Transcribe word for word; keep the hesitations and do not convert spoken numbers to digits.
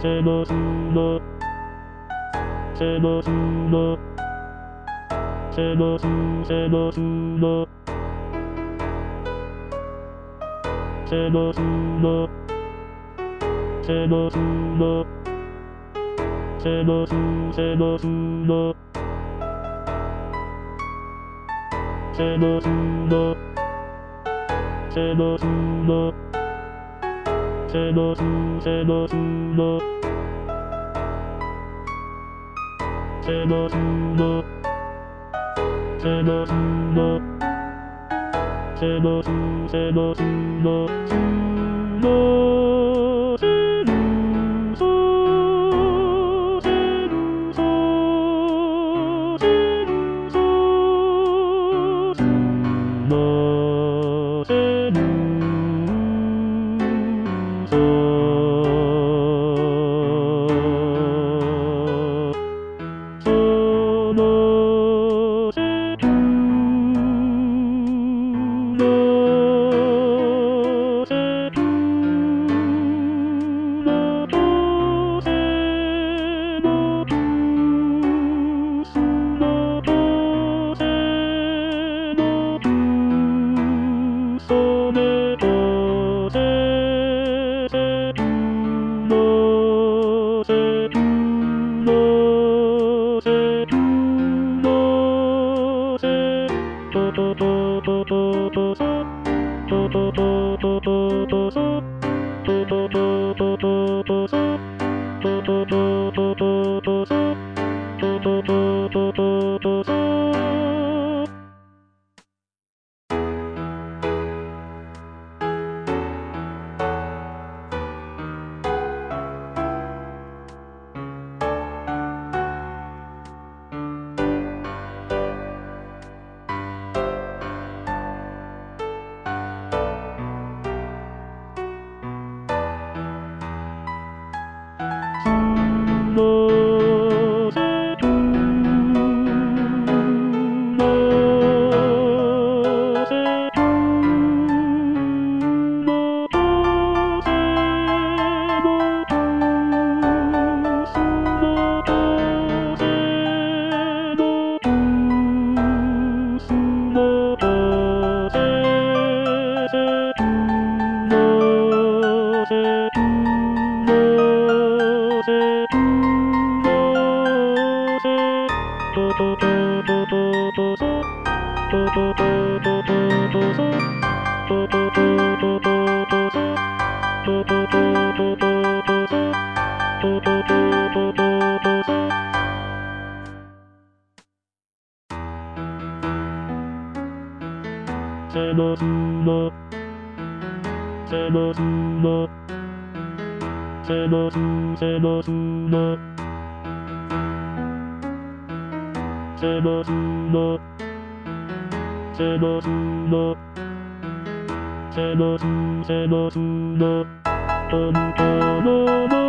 セバスのセバスのセバスセバスのセバスのセバスのセバスセバスのセバスのセバスのセバスセバスのセバスのセバスのセバスセバスののセルソセルソセルソのセルセバスのセバスのセバスセバスのセバスのセバスのセバスセバスの本当の